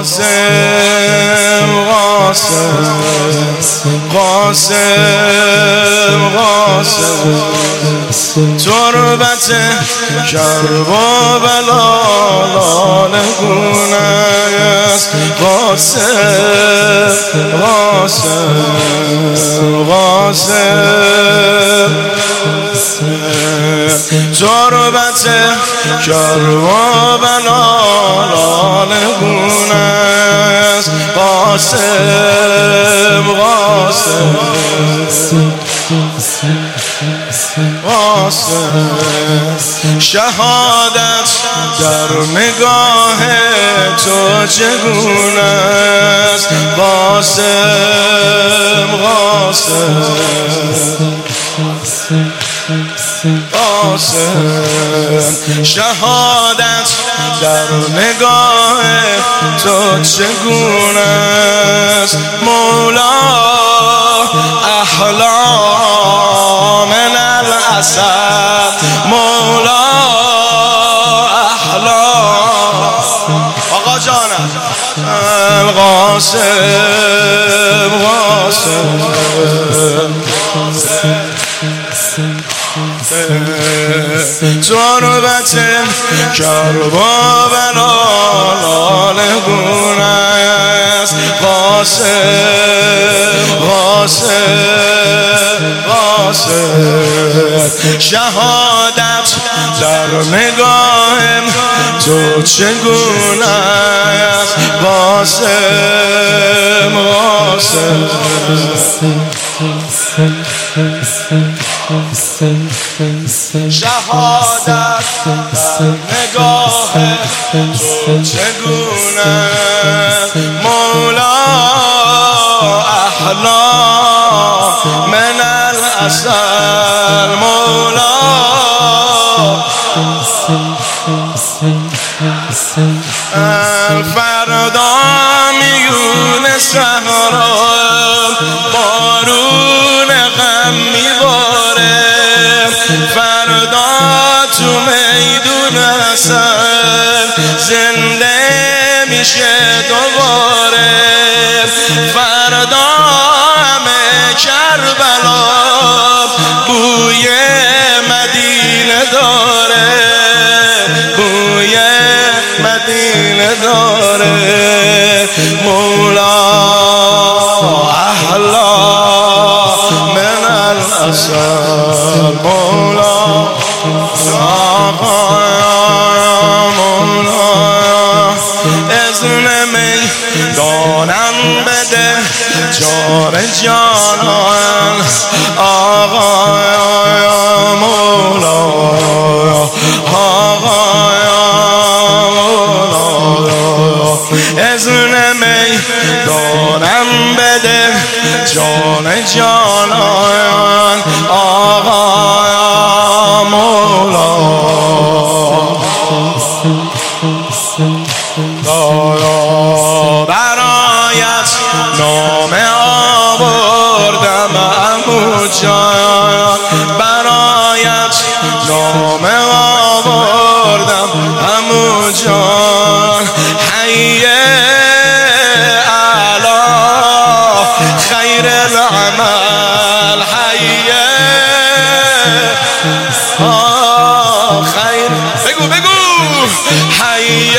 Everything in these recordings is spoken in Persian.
قاسم قاسم قاسم تربت کربلا لاله گونه است قاسم قاسم قاسم تربت کربلا لاله گونه است قاسم قاسم قاسم شهادت در نگاه تو چگونه است قاسم قاسم قاسم شهادت در نگاه تو چگونه است مولا احلا من الاسد مولا احلا آقا جانم قاسم قاسم تربت کربلا لاله گونه است قاسم قاسم قاسم شهادت در نگاهم تو چگونه است قاسم قاسم شهادت در نگاه تو چگونه مولا احلا من الاسد مولا فردا میونه صحرا بارون غم میباره فردا تو میدون حسن زنده میشه دوباره فردا همه کربلا بوی مدینه داره بوی مدینه داره مولا احلا من الاسد مولا مولا اذن میدانم بده جان جانان آقا مولا آقا مولا اذن میدانم بده جان جانان آقا مولا برایت نامه آوردم عمو جان برایت نامه آوردم عمو جان حی علی خیر العمل حی خیر بگو بگو حی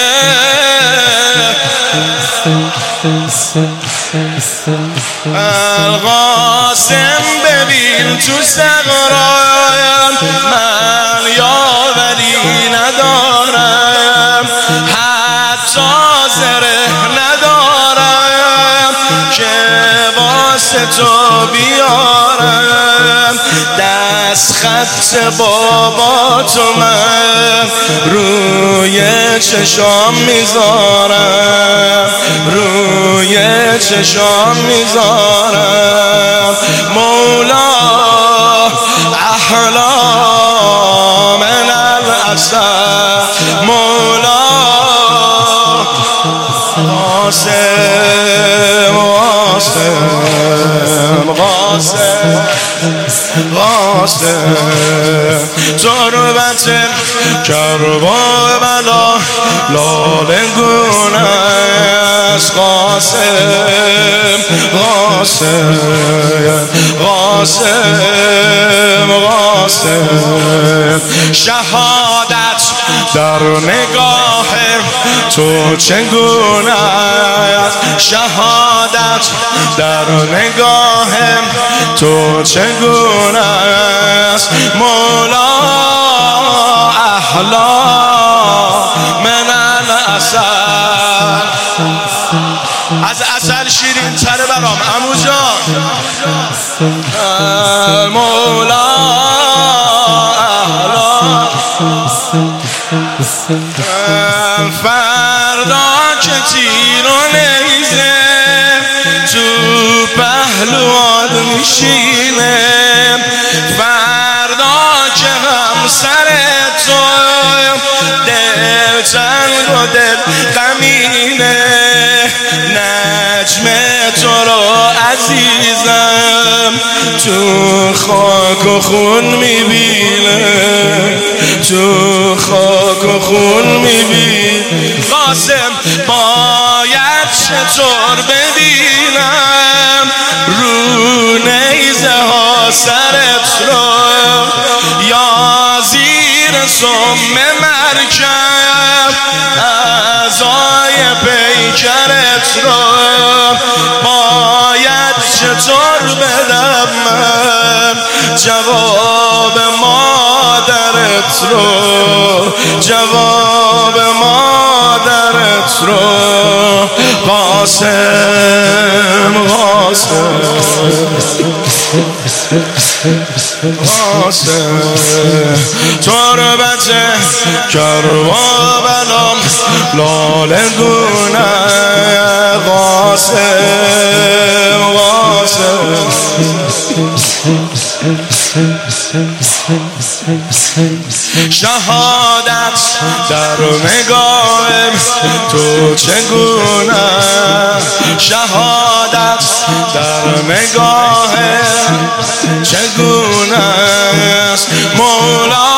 القاسم ببین تو صغران من یاوری ندارم حتی زره ندارم که واسه تو بیارم دست خط بابا تو من روی چشام میذارم روی چشام میذارم مولا احلا من الاسد مولا قاسم قاسم قاسم قاسم تربت کربلا لاله گونه قاسم قاسم قاسم قاسم شهادت در نگاه تو چگونه است شهادت در نگاه تو چگونه است مولا احلا من العسل از عسل شیرین تره برام عمو جان مولا فردا که تیر و نیزه تو پهلوان میشینه فردا که همسر تو دل تنگ و دل غمینه نجم تو رو عزیزم تو خاک و خون میبینه تو خاک و خون میبینه قاسم باید چطور ببینم رو نیزه ها سرت رو یا زیر سم مرکب اعضای پیکرت رو باید چطور بدم من جواب مادرت رو جواب مادرت رو قاسم قاسم قاسم تربت کربلام لاله گونه قاسم قاسم شهادت در نگاه تو چگونه شهادت در نگاه چگونه است مولا